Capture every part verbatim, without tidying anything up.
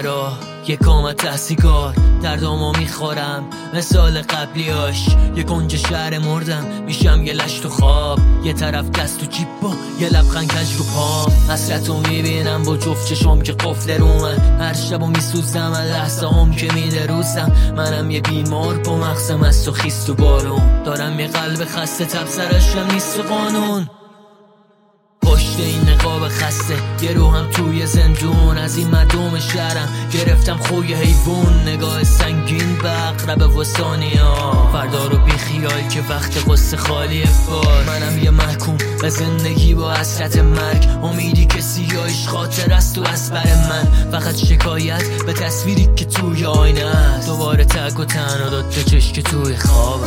مرا یه کامت تحصیکار دردامو میخورم مثال قبلیاش. یه کنج شهر مردم میشم یه لشت و خواب، یه طرف دست تو جیب با یه لبخند کج رو پام. حسرتو میبینم با جفت چشم که قفل رو من، هر شبو میسوزم از لحظه هم که میده روزم. منم یه بیمار با مغزم از تو خیست و بارون، دارم یه قلب خسته تب سرشم نیست و قانون. پشت این نقاب خسته یه روحم توی زندون، از این مردم شهرم گرفتم خوی حیوان. نگاه سنگین به اقرب وسانیا، فردا رو بی خیال که وقت قصه خالی فار. منم یه محکوم به زندگی با حسرت مرگ، امیدی که سیاهش خاطر است و از بر من. فقط شکایت به تصویری که توی آینه است، دوباره تک و تنها داد به چشم که توی خوابم.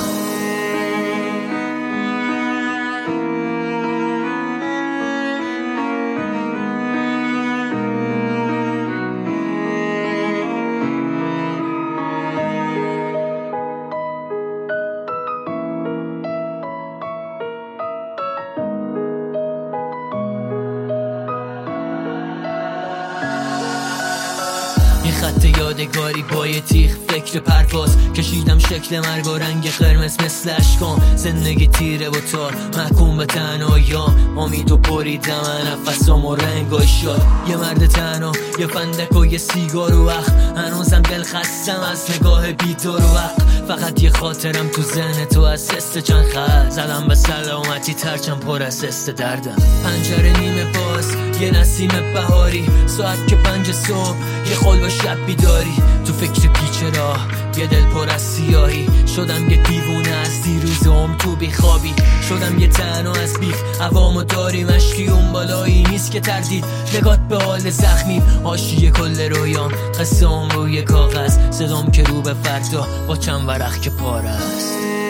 یه خط یادگاری با یه تیغ فکر پرواز، کشیدم شکل مرگ و رنگ قرمز مثل اشکام. زندگی تیره و تار محکوم به تنهاییام، امیدو بریدم نفسام و رنگای شاد. یه مرد تنها یه فندک و یه سیگار و وقت، هنوزم دل خستم از نگاه بیدار و وقت. فقط یه خاطرم تو ذهن تو از سست چند خط، زدم به سلامتی ترچم پر از سست دردم. پنجره نیمه باز یه نسیم بهاری، ساعت که پنج صبح یه خلب شب بیداری. تو فکر پیچ راه یه دل پر از سیاهی، شدم یه دیوونه از دیروز هم تو بیخوابی. شدم یه تنها از بیخ عوامو داری مشکی، اون بالایی نیست که تردید نگات به حال زخمیم. حاشیه کل رویام قصه هم روی کاغذ، صدام که رو به فردا با چند ورق که پاره است.